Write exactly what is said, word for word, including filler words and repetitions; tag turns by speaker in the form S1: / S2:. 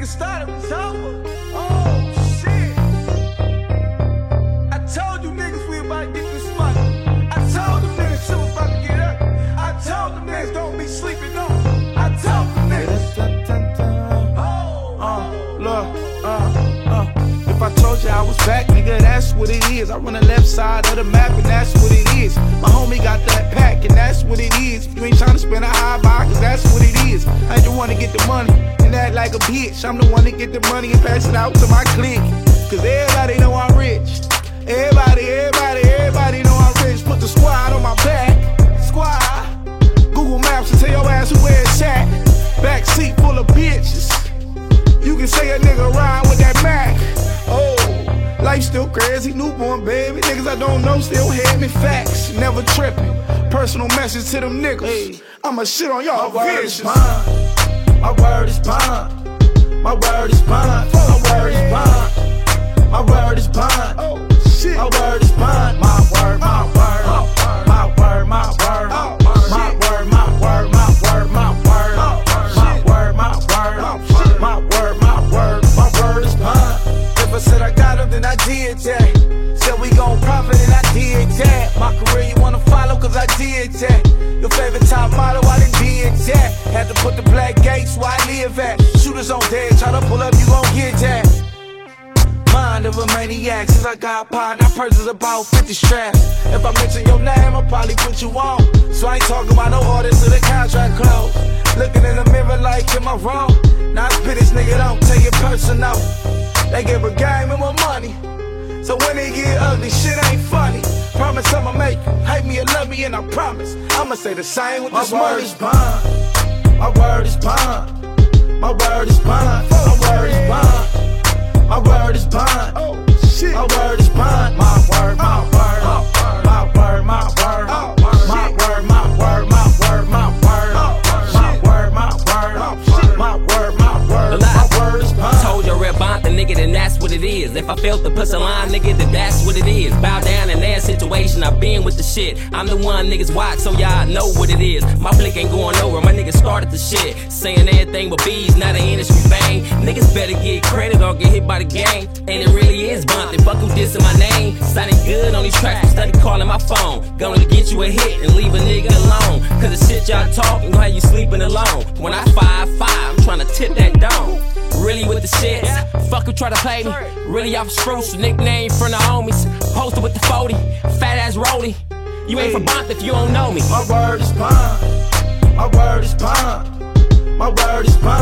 S1: started was over. Oh, shit. I told you niggas we about to get this money. I told them niggas shit was about to get up. I told them niggas don't be sleeping on. I told them niggas. Oh, uh, look, uh, uh. If I told you I was back, nigga, that's what it is. I run the left side of the map, and that's what it is. My homie got that pack, and that's what it is. You ain't tryna spend a high buy, cause that's what it is. I ain't the one to get the money and act like a bitch. I'm the one to get the money and pass it out to my clique. Cause everybody know I'm rich. Everybody, everybody, everybody know I'm rich. Put the squad on my back. Squad. Google Maps and tell your ass who where it's at. Back seat full of bitches. You can say a nigga ride with that Mac. Oh, life still crazy, newborn baby. Niggas I don't know still hear me facts. Never tripping. Personal message to them niggas. Hey, I'ma shit on y'all. My word is bond. My word is bond. My word is bond. My word is bond. My word is bond. Oh shit. My word is bond. My word, my word, my word, my word, my word, my word, my word, my word, my word, my word, my word, my word, my word, my word is bond. If I said I got him, then I did that. Said we gon' profit, and I did that. My career you wanna follow, cause I did that. Your favorite top model, I done did that. Had to put the black gates where I live at. Shooters on dead, try to pull up, you gon' get that. Mind of a maniac, since I got pot, I purchased about fifty straps. If I mention your name, I'll probably put you on. So I ain't talking about no orders till the contract close. Looking in the mirror like, am I wrong? Now I spit this nigga, don't take it personal. They give a game and more money. So when they get ugly, shit ain't funny. Promise I'ma make you hate me or love me, and I promise I'ma say the same with this money. My word is bond. My word is bond. My word is bond. My word is bond. My word is bond. Oh shit. My word is bond. My word, my word, my word, my word, my word, my word, my word, my word, my word, my word, my word, my word, my word is bond.
S2: Told your red bond, the nigga, then that's what it is. If I felt the pussy line, nigga, then that's what it is. Bow down in their situation, I been with the shit. I'm the one niggas watch, so y'all know what it is. My blink ain't going over, my niggas started the shit. Saying everything but bees, not an industry bang. Niggas better get credit or get hit by the gang. And it really is bond, they fuck who dissing my name. Sounding good on these tracks, study calling my phone. Gonna get you a hit and leave a nigga alone. Cause the shit y'all talking gon' have you sleeping alone. When I five five, I'm tryna tip that dome. Really with the shits, fuck who try to play me. Really off spruce, nickname from the homies. Posted with the forty, fat ass rollie. You ain't from Bont if you don't know me.
S1: My word is bond. My word is bond. My word is bond.